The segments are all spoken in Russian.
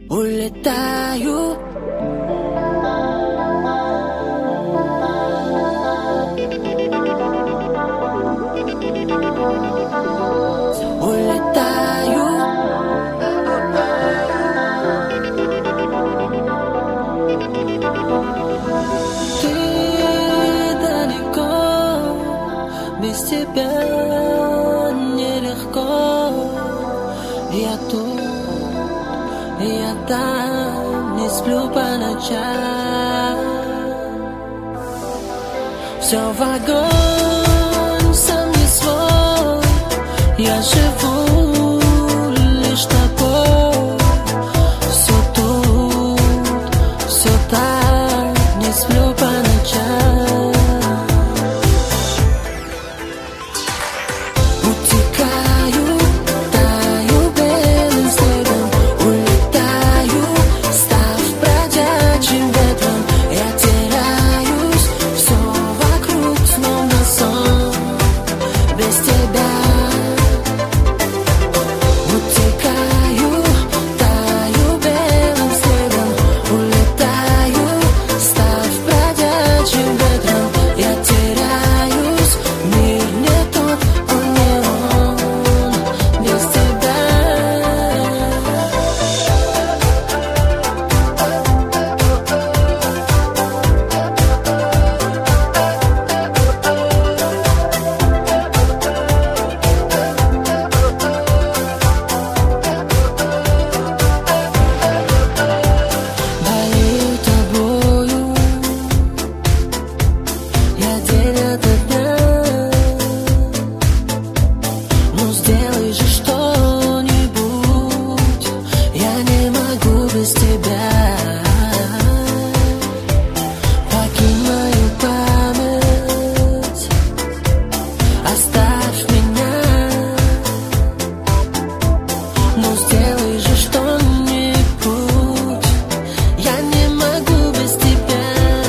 Улетаю. Улетаю. Ты далеко, без тебя нелегко. Я тут, я там, не сплю по ночам. Все в огонь, сам не свой. Я живу лишь тобой. Все тут, все так, не сплю по ночам. Утекаю, таю белым снегом. Улетаю, став бродячим ветром. Я теряюсь, все вокруг словно сон. Без тебя. Утекаю, таю белым снегом. Улетаю, став бродячим ветром. Я теряюсь, мир не тот, он не он. Без тебя. Болею тобою, я день ото дня. Ну сделай же что-нибудь, я не могу без тебя. Покинь мою память, оставь меня. Ну сделай же что-нибудь, я не могу без тебя.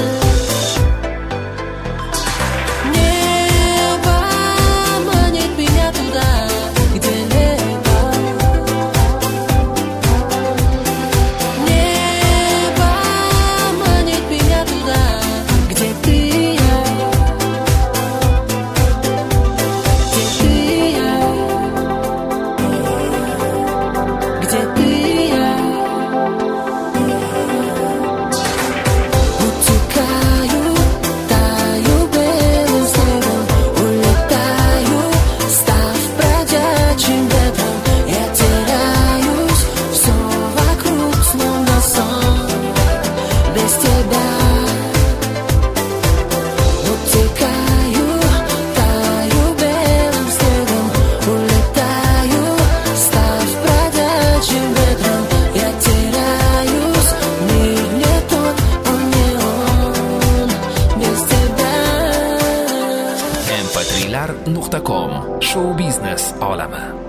Небо манит меня туда, где небо. Небо манит меня туда, где ты и я. Где ты и я. Где ты и я. Утекаю, таю белым снегом. Улетаю, став бродячим ветром. Я теряюсь, все вокруг словно сон. Без тебя. Утекаю, таю белым снегом. Улетаю, став бродячим ветром. Я теряюсь, мир не тот, он не он. Без тебя. mp3lar.com Show Business olami.